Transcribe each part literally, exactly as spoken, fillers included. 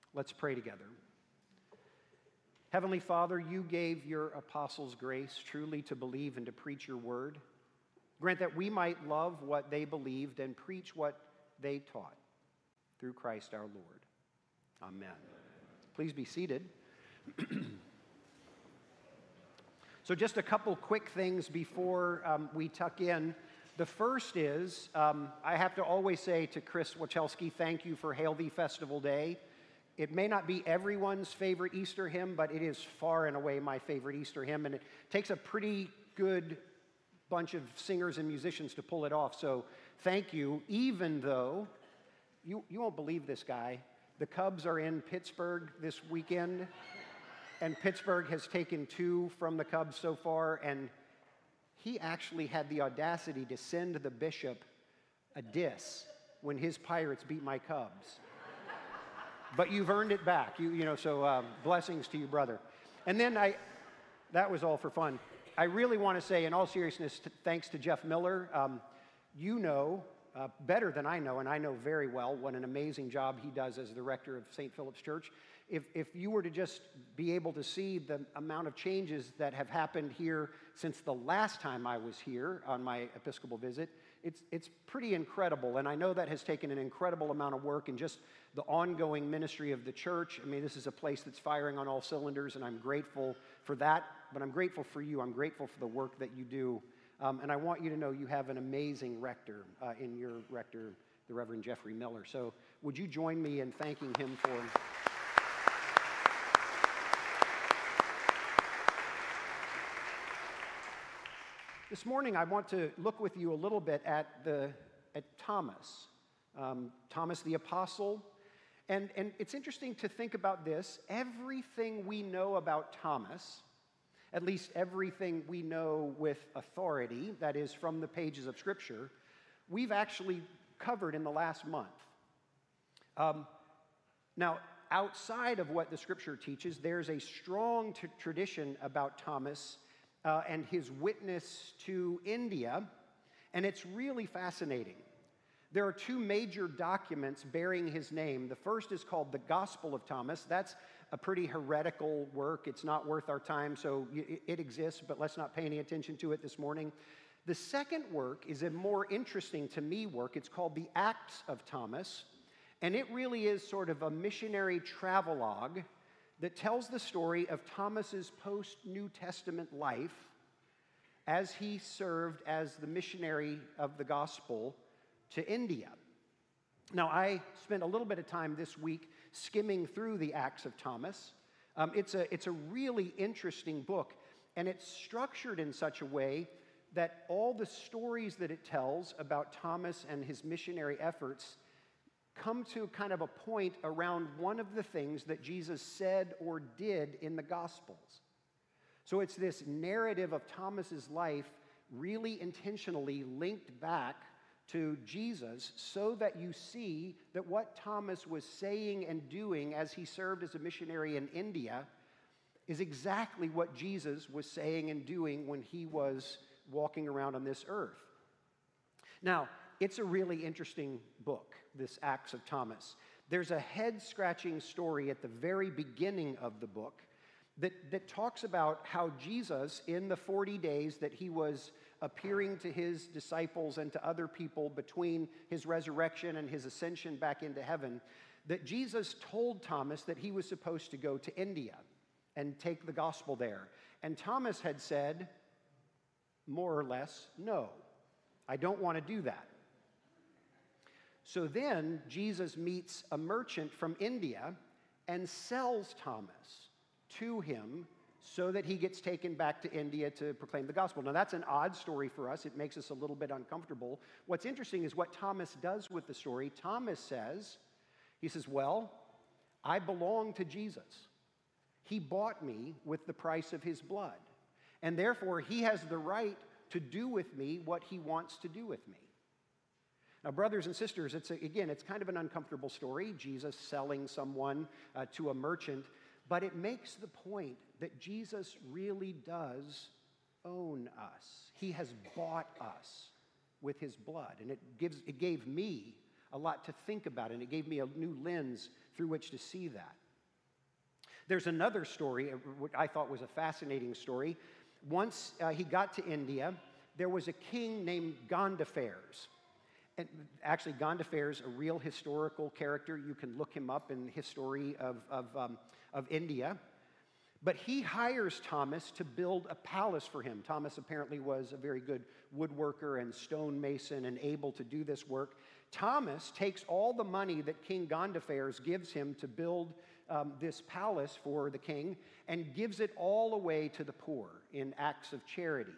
Let's pray together. Heavenly Father, you gave your apostles grace truly to believe and to preach your word. Grant that we might love what they believed and preach what they taught. Through Christ our Lord. Amen. Please be seated. So just a couple quick things before um, we tuck in. The first is, um, I have to always say to Chris Wachelski, thank you for Hail Thee Festival Day. It may not be everyone's favorite Easter hymn, but it is far and away my favorite Easter hymn, and it takes a pretty good bunch of singers and musicians to pull it off, so thank you, even though, you, you won't believe this guy, the Cubs are in Pittsburgh this weekend, and Pittsburgh has taken two from the Cubs so far, and he actually had the audacity to send the bishop a diss when his Pirates beat my Cubs. But you've earned it back, you, you know, so um, blessings to you, brother. And then I, that was all for fun. I really want to say, in all seriousness, t- thanks to Jeff Miller. Um, you know uh, better than I know, and I know very well what an amazing job he does as the rector of Saint Philip's Church. If, if you were to just be able to see the amount of changes that have happened here since the last time I was here on my Episcopal visit, it's, it's pretty incredible. And I know that has taken an incredible amount of work and just the ongoing ministry of the church. I mean, this is a place that's firing on all cylinders, and I'm grateful for that. But I'm grateful for you. I'm grateful for the work that you do. Um, and I want you to know you have an amazing rector uh, in your rector, the Reverend Jeffrey Miller. So would you join me in thanking him for... This morning, I want to look with you a little bit at, the, at Thomas, um, Thomas the Apostle. And, and it's interesting to think about this. Everything we know about Thomas, at least everything we know with authority, that is from the pages of Scripture, we've actually covered in the last month. Um, now, outside of what the Scripture teaches, there's a strong t- tradition about Thomas Uh, and his witness to India, and it's really fascinating. There are two major documents bearing his name. The first is called the Gospel of Thomas. That's a pretty heretical work. It's not worth our time, so it, it exists, but let's not pay any attention to it this morning. The second work is a more interesting to me work. It's called the Acts of Thomas, and it really is sort of a missionary travelogue that tells the story of Thomas's post-New Testament life as he served as the missionary of the gospel to India. Now, I spent a little bit of time this week skimming through the Acts of Thomas. Um, it's a, it's a really interesting book, and it's structured in such a way that all the stories that it tells about Thomas and his missionary efforts come to kind of a point around one of the things that Jesus said or did in the Gospels. So it's this narrative of Thomas's life really intentionally linked back to Jesus so that you see that what Thomas was saying and doing as he served as a missionary in India is exactly what Jesus was saying and doing when he was walking around on this earth. Now, it's a really interesting book, this Acts of Thomas. There's a head-scratching story at the very beginning of the book that, that talks about how Jesus, in the forty days that he was appearing to his disciples and to other people between his resurrection and his ascension back into heaven, that Jesus told Thomas that he was supposed to go to India and take the gospel there. And Thomas had said, more or less, no, I don't want to do that. So then Jesus meets a merchant from India and sells Thomas to him so that he gets taken back to India to proclaim the gospel. Now, that's an odd story for us. It makes us a little bit uncomfortable. What's interesting is what Thomas does with the story. Thomas says, he says, well, I belong to Jesus. He bought me with the price of his blood. And therefore, he has the right to do with me what he wants to do with me. Now, brothers and sisters, it's a, again, it's kind of an uncomfortable story, Jesus selling someone uh, to a merchant, but it makes the point that Jesus really does own us. He has bought us with his blood, and it gives it gave me a lot to think about, and it gave me a new lens through which to see that. There's another story, which I thought was a fascinating story. Once uh, he got to India, there was a king named Gondophares. And actually, Gondophares, a real historical character. You can look him up in the history of, of, um, of India. But he hires Thomas to build a palace for him. Thomas apparently was a very good woodworker and stonemason and able to do this work. Thomas takes all the money that King Gondophares gives him to build um, this palace for the king and gives it all away to the poor in acts of charity.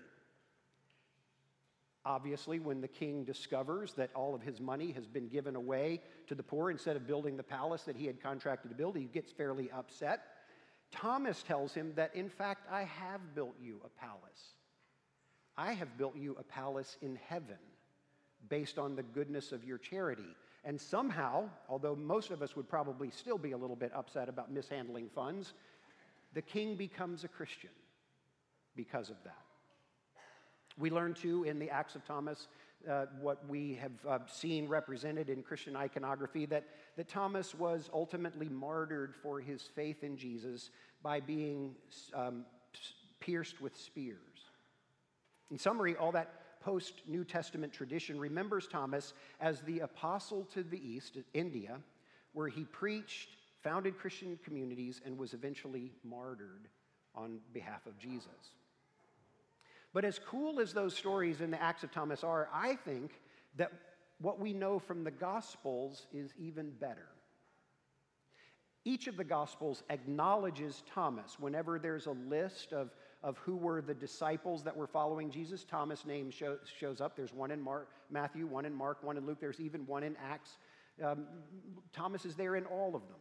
Obviously, when the king discovers that all of his money has been given away to the poor instead of building the palace that he had contracted to build, he gets fairly upset. Thomas tells him that, in fact, I have built you a palace. I have built you a palace in heaven based on the goodness of your charity. And somehow, although most of us would probably still be a little bit upset about mishandling funds, the king becomes a Christian because of that. We learn, too, in the Acts of Thomas, uh, what we have uh, seen represented in Christian iconography, that, that Thomas was ultimately martyred for his faith in Jesus by being um, pierced with spears. In summary, all that post-New Testament tradition remembers Thomas as the apostle to the East, India, where he preached, founded Christian communities, and was eventually martyred on behalf of Jesus. But as cool as those stories in the Acts of Thomas are, I think that what we know from the Gospels is even better. Each of the Gospels acknowledges Thomas. Whenever there's a list of, of who were the disciples that were following Jesus, Thomas' name show, shows up. There's one in Mark, Matthew, one in Mark, one in Luke. There's even one in Acts. Um, Thomas is there in all of them.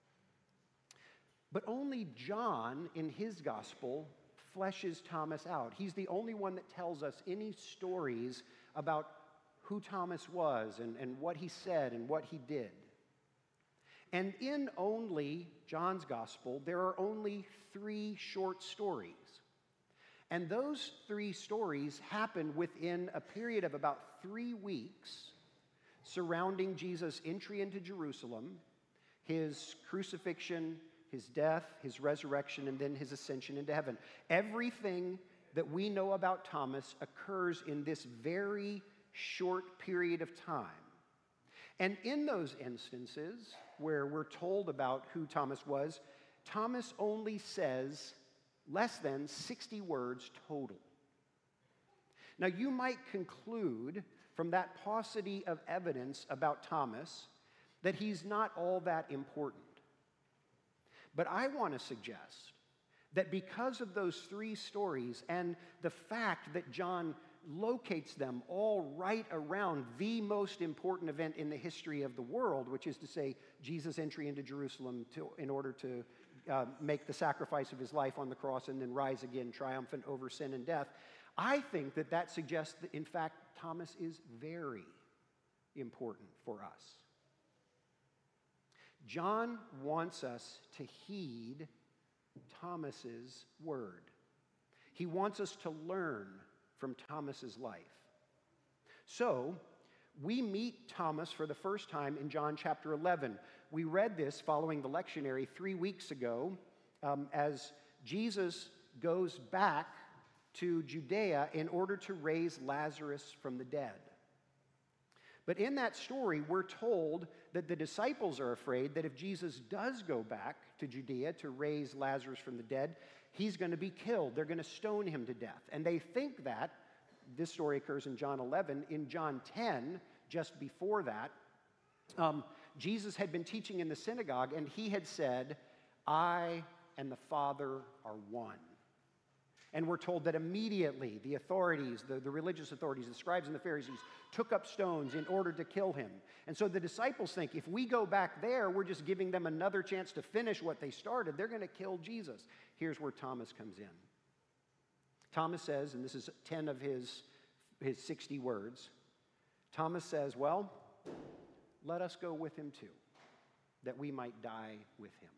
But only John, in his Gospel, fleshes Thomas out. He's the only one that tells us any stories about who Thomas was and, and what he said and what he did. And in only John's Gospel, there are only three short stories. And those three stories happen within a period of about three weeks surrounding Jesus' entry into Jerusalem, his crucifixion, his death, his resurrection, and then his ascension into heaven. Everything that we know about Thomas occurs in this very short period of time. And in those instances where we're told about who Thomas was, Thomas only says less than sixty words total. Now, you might conclude from that paucity of evidence about Thomas that he's not all that important. But I want to suggest that because of those three stories and the fact that John locates them all right around the most important event in the history of the world, which is to say Jesus' entry into Jerusalem to, in order to uh, make the sacrifice of his life on the cross and then rise again triumphant over sin and death, I think that that suggests that, in fact, Thomas is very important for us. John wants us to heed Thomas's word. He wants us to learn from Thomas's life. So, we meet Thomas for the first time in John chapter eleven. We read this following the lectionary three weeks ago um, as Jesus goes back to Judea in order to raise Lazarus from the dead. But in that story, we're told that the disciples are afraid that if Jesus does go back to Judea to raise Lazarus from the dead, he's going to be killed. They're going to stone him to death. And they think that, this story occurs in John eleven, in John ten, just before that, um, Jesus had been teaching in the synagogue, and he had said, I and the Father are one. And we're told that immediately the authorities, the, the religious authorities, the scribes and the Pharisees, took up stones in order to kill him. And so the disciples think, if we go back there, we're just giving them another chance to finish what they started. They're going to kill Jesus. Here's where Thomas comes in. Thomas says, and this is ten of his, his sixty words, Thomas says, well, let us go with him too, that we might die with him.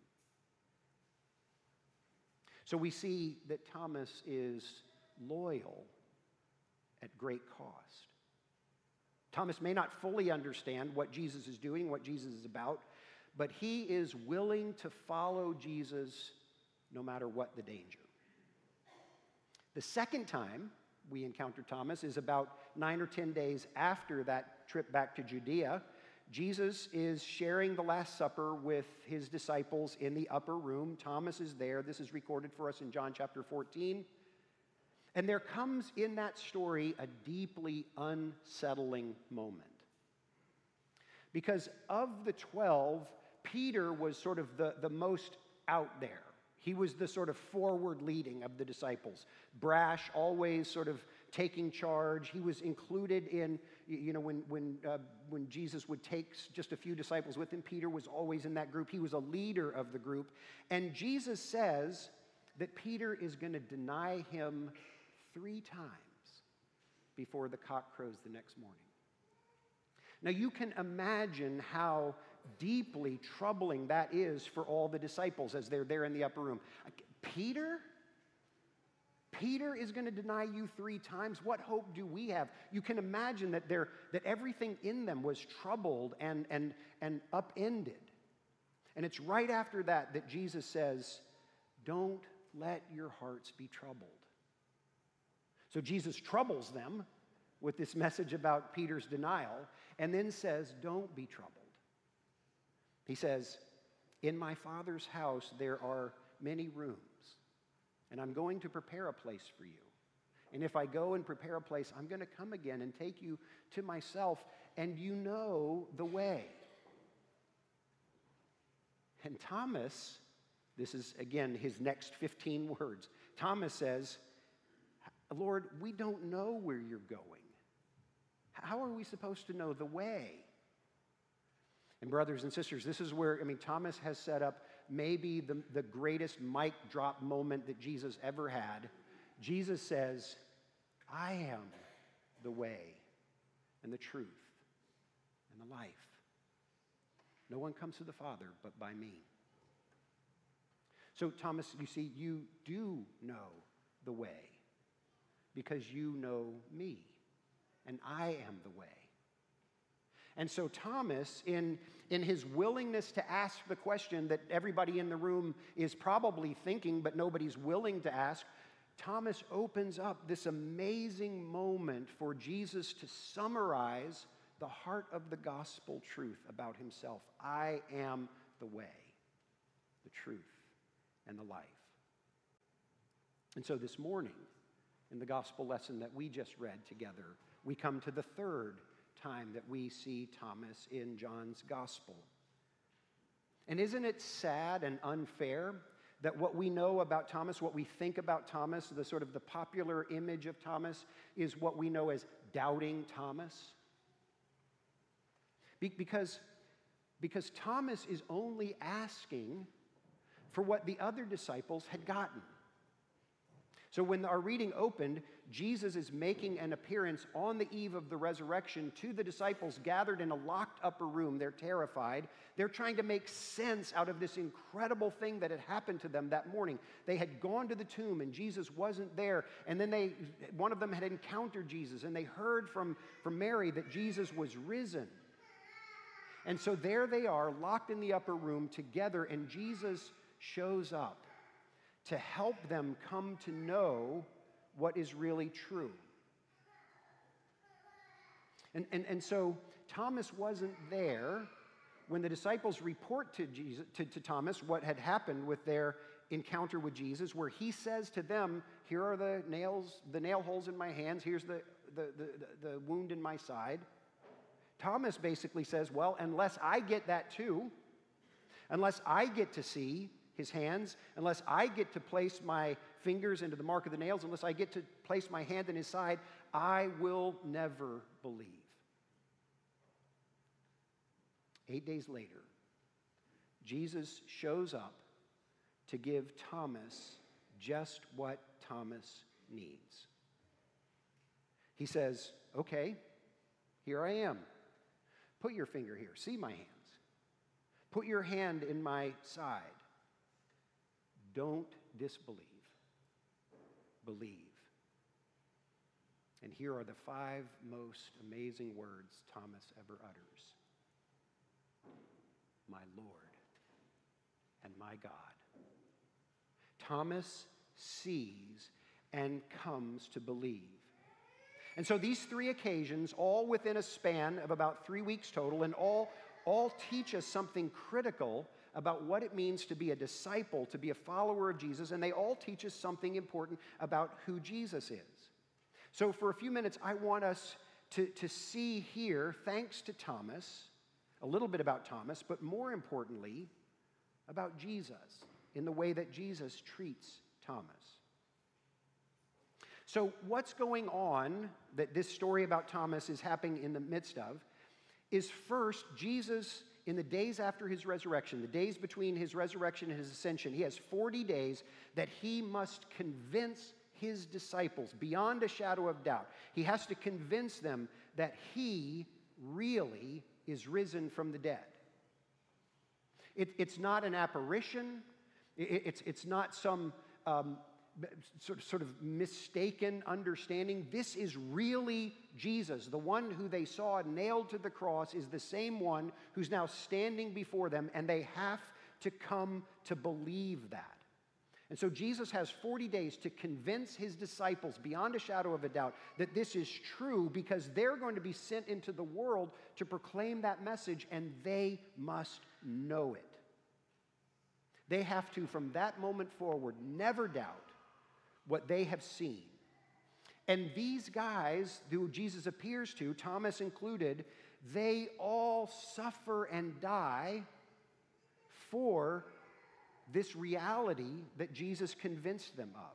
So we see that Thomas is loyal at great cost. Thomas may not fully understand what Jesus is doing, what Jesus is about, but he is willing to follow Jesus no matter what the danger. The second time we encounter Thomas is about nine or ten days after that trip back to Judea. Jesus is sharing the Last Supper with his disciples in the upper room. Thomas is there. This is recorded for us in John chapter fourteen. And there comes in that story a deeply unsettling moment. Because of the twelve, Peter was sort of the, the most out there. He was the sort of forward leading of the disciples. Brash, always sort of taking charge. He was included in, you know, when, when, uh, when Jesus would take just a few disciples with him, Peter was always in that group. He was a leader of the group. And Jesus says that Peter is going to deny him three times before the cock crows the next morning. Now, you can imagine how deeply troubling that is for all the disciples as they're there in the upper room. Peter? Peter is going to deny you three times? What hope do we have? You can imagine that, they're, that everything in them was troubled and, and, and upended. And it's right after that that Jesus says, don't let your hearts be troubled. So Jesus troubles them with this message about Peter's denial and then says, don't be troubled. He says, in my Father's house there are many rooms, and I'm going to prepare a place for you. And if I go and prepare a place, I'm going to come again and take you to myself, and you know the way. And Thomas, this is again his next fifteen words. Thomas says, Lord, we don't know where you're going. How are we supposed to know the way? And brothers and sisters, this is where, I mean, Thomas has set up maybe the, the greatest mic drop moment that Jesus ever had. Jesus says, I am the way and the truth and the life. No one comes to the Father but by me. So Thomas, you see, you do know the way because you know me, and I am the way. And so Thomas, in, in his willingness to ask the question that everybody in the room is probably thinking, but nobody's willing to ask, Thomas opens up this amazing moment for Jesus to summarize the heart of the gospel truth about himself. I am the way, the truth, and the life. And so this morning, in the gospel lesson that we just read together, we come to the third time that we see Thomas in John's gospel. And isn't it sad and unfair that what we know about Thomas, what we think about Thomas, the sort of the popular image of Thomas, is what we know as doubting Thomas? Be- because, because Thomas is only asking for what the other disciples had gotten. So when our reading opened, Jesus is making an appearance on the eve of the resurrection to the disciples gathered in a locked upper room. They're terrified. They're trying to make sense out of this incredible thing that had happened to them that morning. They had gone to the tomb and Jesus wasn't there. And then they, one of them had encountered Jesus and they heard from, from Mary that Jesus was risen. And so there they are, locked in the upper room together, and Jesus shows up to help them come to know what is really true. And, and, and so Thomas wasn't there when the disciples report to, Jesus, to, to Thomas what had happened with their encounter with Jesus, where he says to them, here are the nails, the nail holes in my hands, here's the, the, the, the wound in my side. Thomas basically says, well, unless I get that too, unless I get to see his hands, unless I get to place my fingers into the mark of the nails, unless I get to place my hand in his side, I will never believe. Eight days later, Jesus shows up to give Thomas just what Thomas needs. He says, okay, here I am. Put your finger here. See my hands. Put your hand in my side. Don't disbelieve. Believe. And here are the five most amazing words Thomas ever utters. My Lord and my God. Thomas sees and comes to believe. And so these three occasions, all within a span of about three weeks total, and all, all teach us something critical about what it means to be a disciple, to be a follower of Jesus, and they all teach us something important about who Jesus is. So for a few minutes, I want us to, to see here, thanks to Thomas, a little bit about Thomas, but more importantly, about Jesus, in the way that Jesus treats Thomas. So what's going on that this story about Thomas is happening in the midst of is first, Jesus, in the days after his resurrection, the days between his resurrection and his ascension, he has forty days that he must convince his disciples beyond a shadow of doubt. He has to convince them that he really is risen from the dead. It, it's not an apparition. It, it's, it's not some um, sort of, sort of mistaken understanding. This is really Jesus. The one who they saw nailed to the cross is the same one who's now standing before them, and they have to come to believe that. And so Jesus has forty days to convince his disciples beyond a shadow of a doubt that this is true, because they're going to be sent into the world to proclaim that message, and they must know it. They have to, from that moment forward, never doubt what they have seen. And these guys who Jesus appears to, Thomas included, they all suffer and die for this reality that Jesus convinced them of.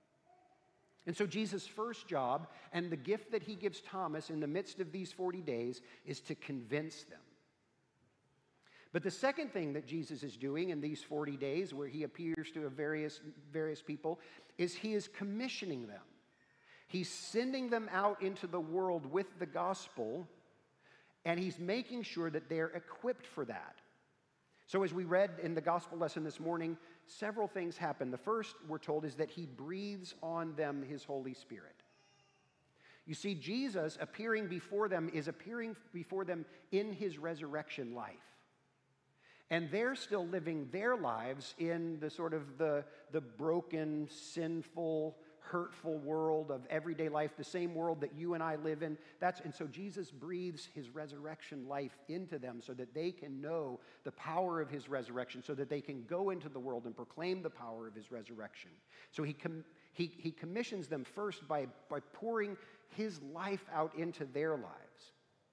And so Jesus' first job, and the gift that he gives Thomas in the midst of these forty days, is to convince them. But the second thing that Jesus is doing in these forty days, where he appears to various, various people, is he is commissioning them. He's sending them out into the world with the gospel, and he's making sure that they're equipped for that. So as we read in the gospel lesson this morning, several things happen. The first, we're told, is that he breathes on them his Holy Spirit. You see, Jesus appearing before them is appearing before them in his resurrection life. And they're still living their lives in the sort of the, the broken, sinful, hurtful world of everyday life, the same world that you and I live in. That's, and so Jesus breathes his resurrection life into them so that they can know the power of his resurrection, so that they can go into the world and proclaim the power of his resurrection. So he, com, he, he commissions them first by, by pouring his life out into their lives.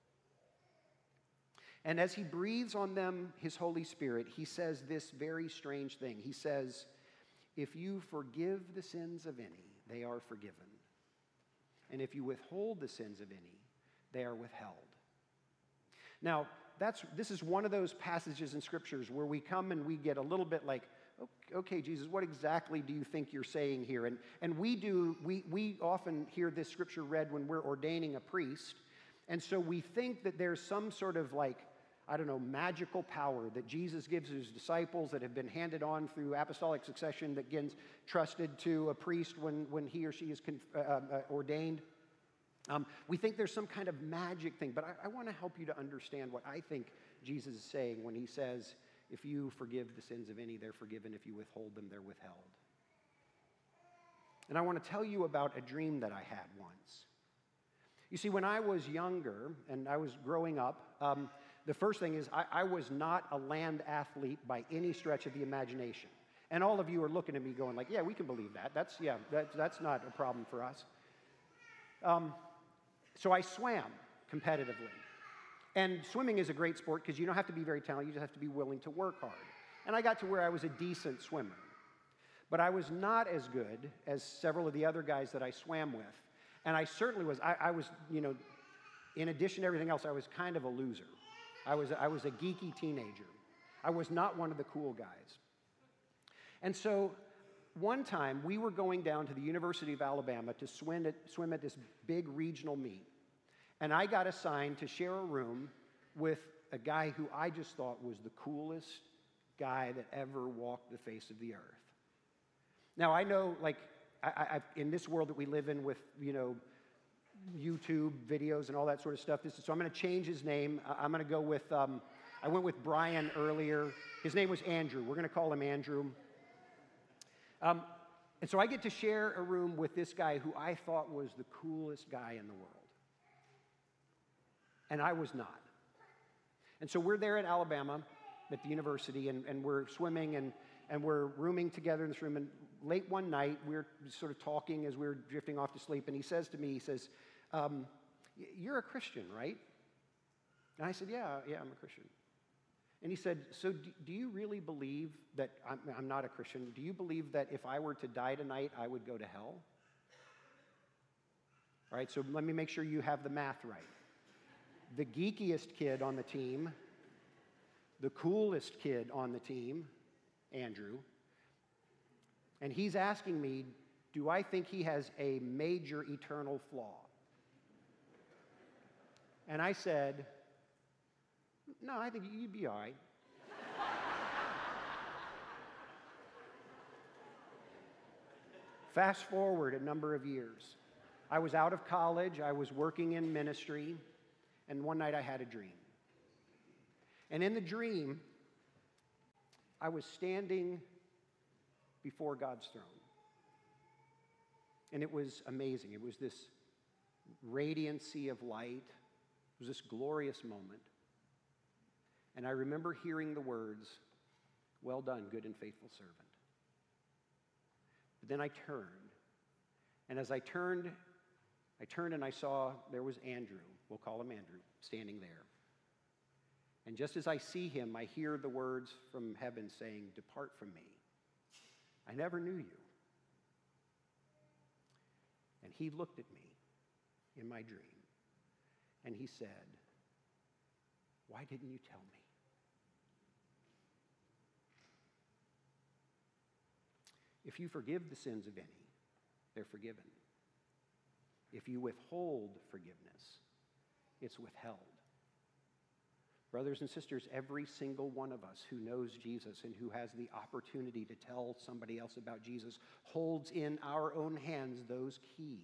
And as he breathes on them his Holy Spirit, he says this very strange thing. He says, if you forgive the sins of any, they are forgiven. And if you withhold the sins of any, they are withheld. Now, that's, this is one of those passages in scriptures where we come and we get a little bit like, okay, Jesus, what exactly do you think you're saying here? And, and we do, we, we often hear this scripture read when we're ordaining a priest. And so we think that there's some sort of like, I don't know, magical power that Jesus gives his disciples that have been handed on through apostolic succession that gets trusted to a priest when, when he or she is con- uh, uh, ordained. Um, we think there's some kind of magic thing, but I, I want to help you to understand what I think Jesus is saying when he says, if you forgive the sins of any, they're forgiven. If you withhold them, they're withheld. And I want to tell you about a dream that I had once. You see, when I was younger and I was growing up, um, the first thing is I, I was not a land athlete by any stretch of the imagination. And all of you are looking at me going like, yeah, we can believe that. That's, yeah, that, that's not a problem for us. Um, so I swam competitively. And swimming is a great sport because you don't have to be very talented. You just have to be willing to work hard. And I got to where I was a decent swimmer. But I was not as good as several of the other guys that I swam with. And I certainly was, I, I was, you know, in addition to everything else, I was kind of a loser. I was, I was a geeky teenager. I was not one of the cool guys. And so one time we were going down to the University of Alabama to swim at, swim at this big regional meet. And I got assigned to share a room with a guy who I just thought was the coolest guy that ever walked the face of the earth. Now I know, like, I, I, in this world that we live in with, you know, YouTube videos and all that sort of stuff. This is, so I'm going to change his name. I- I'm going to go with, um, I went with Brian earlier. His name was Andrew. We're going to call him Andrew. Um, and so I get to share a room with this guy who I thought was the coolest guy in the world. And I was not. And so we're there at Alabama at the university, and, and we're swimming, and, and we're rooming together in this room. And late one night, we we're sort of talking as we were drifting off to sleep, and he says to me, he says, um, you're a Christian, right? And I said, yeah, yeah, I'm a Christian. And he said, so do, do you really believe that, I'm, I'm not a Christian, do you believe that if I were to die tonight, I would go to hell? All right, so let me make sure you have the math right. The geekiest kid on the team, the coolest kid on the team, Andrew, and he's asking me, do I think he has a major eternal flaw? And I said, no, I think you'd be all right. Fast forward a number of years. I was out of college, I was working in ministry, and one night I had a dream. And in the dream, I was standing before God's throne. And it was amazing. It was this radiancy of light. It was this glorious moment. And I remember hearing the words, well done, good and faithful servant. But then I turned. And as I turned, I turned and I saw there was Andrew. We'll call him Andrew, standing there. And just as I see him, I hear the words from heaven saying, depart from me. I never knew you. And he looked at me in my dream, and he said, why didn't you tell me? If you forgive the sins of any, they're forgiven. If you withhold forgiveness, it's withheld. Brothers and sisters, every single one of us who knows Jesus and who has the opportunity to tell somebody else about Jesus holds in our own hands those keys.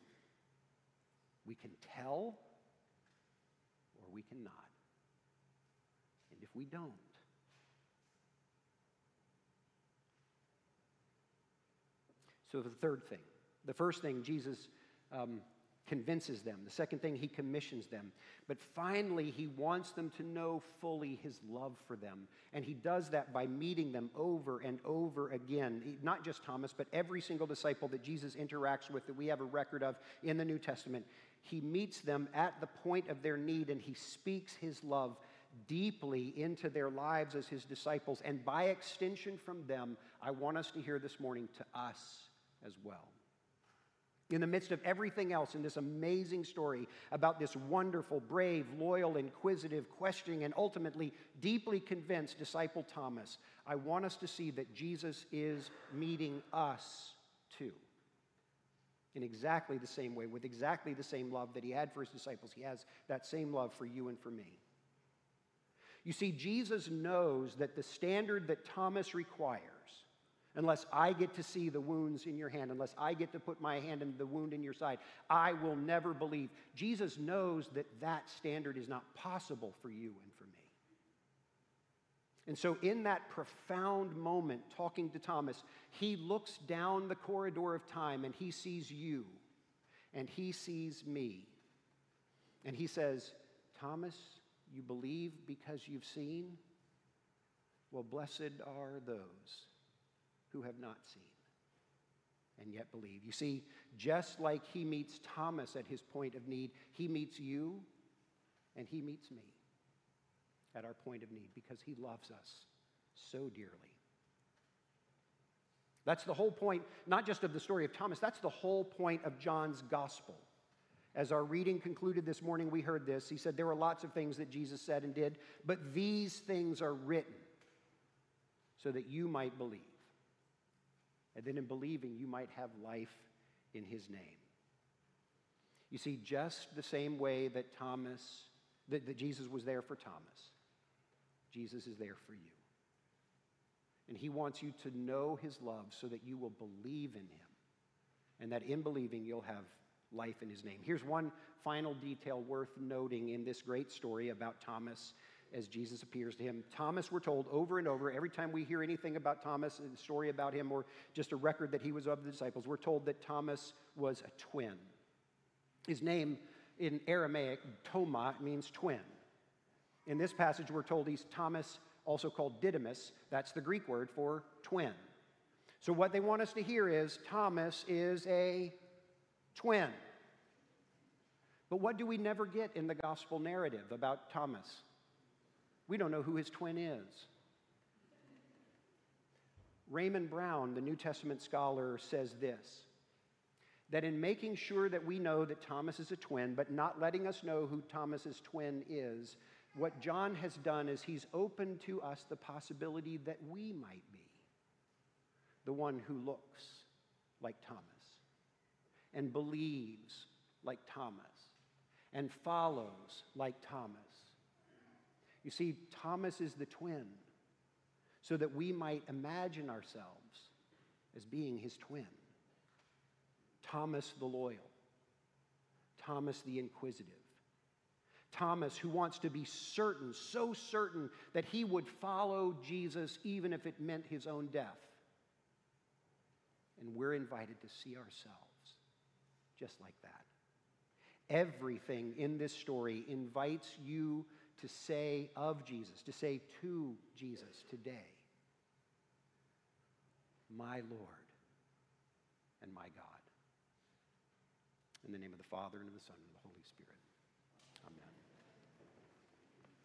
We can tell or we cannot. And if we don't, so the third thing, the first thing, Jesus um, convinces them. The second thing, he commissions them. But finally, he wants them to know fully his love for them. And he does that by meeting them over and over again. Not just Thomas, but every single disciple that Jesus interacts with that we have a record of in the New Testament. He meets them at the point of their need, and he speaks his love deeply into their lives as his disciples. And by extension from them, I want us to hear this morning to us as well. In the midst of everything else in this amazing story about this wonderful, brave, loyal, inquisitive, questioning, and ultimately deeply convinced disciple Thomas, I want us to see that Jesus is meeting us too. In exactly the same way, with exactly the same love that he had for his disciples, he has that same love for you and for me. You see, Jesus knows that the standard that Thomas requires, unless I get to see the wounds in your hand, unless I get to put my hand in the wound in your side, I will never believe. Jesus knows that that standard is not possible for you and for me. And so in that profound moment, talking to Thomas, he looks down the corridor of time and he sees you and he sees me. And he says, Thomas, you believe because you've seen? Well, blessed are those who have not seen and yet believe. You see, just like he meets Thomas at his point of need, he meets you and he meets me at our point of need because he loves us so dearly. That's the whole point, not just of the story of Thomas, that's the whole point of John's gospel. As our reading concluded this morning, we heard this. He said there were lots of things that Jesus said and did, but these things are written so that you might believe. And then in believing, you might have life in his name. You see, just the same way that Thomas, that, that Jesus was there for Thomas, Jesus is there for you. And he wants you to know his love so that you will believe in him. And that in believing, you'll have life in his name. Here's one final detail worth noting in this great story about Thomas as Jesus appears to him. Thomas, we're told over and over, every time we hear anything about Thomas, a story about him, or just a record that he was of the disciples, we're told that Thomas was a twin. His name in Aramaic, Toma, means twin. In this passage, we're told he's Thomas, also called Didymus. That's the Greek word for twin. So what they want us to hear is Thomas is a twin. But what do we never get in the gospel narrative about Thomas? We don't know who his twin is. Raymond Brown, the New Testament scholar, says this, that in making sure that we know that Thomas is a twin, but not letting us know who Thomas's twin is, what John has done is he's opened to us the possibility that we might be the one who looks like Thomas and believes like Thomas and follows like Thomas. You see, Thomas is the twin so that we might imagine ourselves as being his twin. Thomas the loyal, Thomas the inquisitive, Thomas who wants to be certain, so certain that he would follow Jesus even if it meant his own death. And we're invited to see ourselves just like that. Everything in this story invites you to say of Jesus, to say to Jesus today, my Lord and my God. In the name of the Father, and of the Son, and of the Holy Spirit. Amen.